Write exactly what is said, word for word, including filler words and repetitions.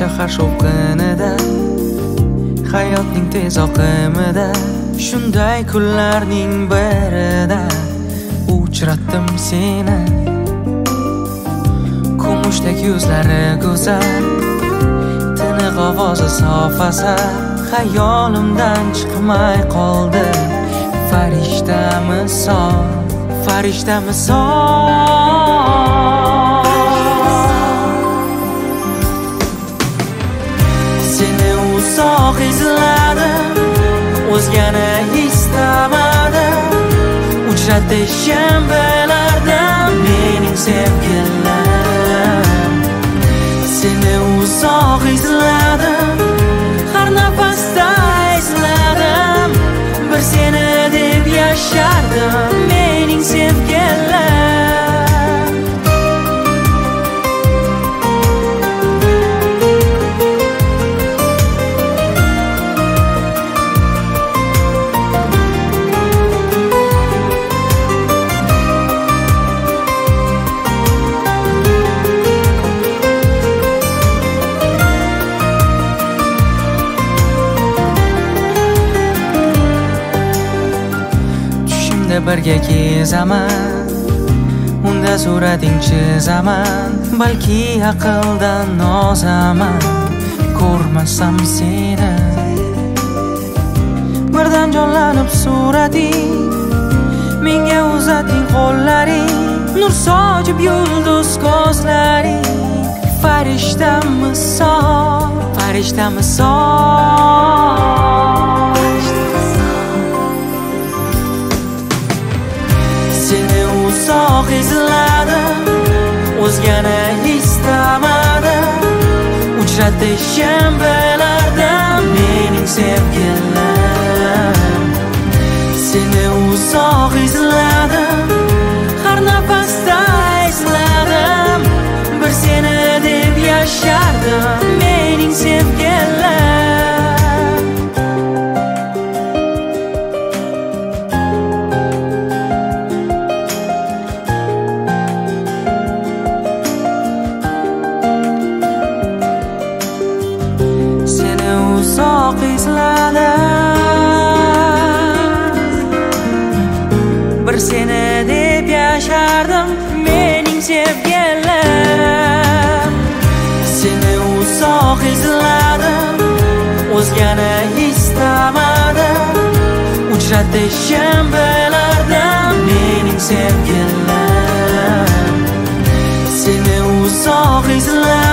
shahar shovqinida, hayotning tez oqimida, shunday kunlarning birida uchratdim seni. Kumushdek yuzlari go'zal, tiniq ovozi sof asal, xayolimdan chiqmay qoldi. Farishta misol, farishta misol. Seni uzoq izladim, o'zgani istamadim. Uchratishim bilardim mening sevgilim. Seni uzoq izladim, har nafasda izladim. Bir seni deb yashardim mening sevgilim. Birga kezaman, unda surating chizaman. Balki aqldan nozaman, ko'rmasam seni. Birdan jonlanib surating, menga uzating qo'llaring. Nur sochib yulduz ko'zlaring. Farishta misol, farishta misol. Uzoq izladim, o'zgani istamadim. Uchratishim bilardim mening sevgilim. Seni uzoq izladim, har nafasda izladim. Bir seni deb yashardim mening sevgilim. Uzoq izladim, bir seni deb yashardim mening sevgilim. Seni uzoq izladim, o'zgani istamadim. Uchratishim bilardim mening sevgilim. Seni uzoq izladim,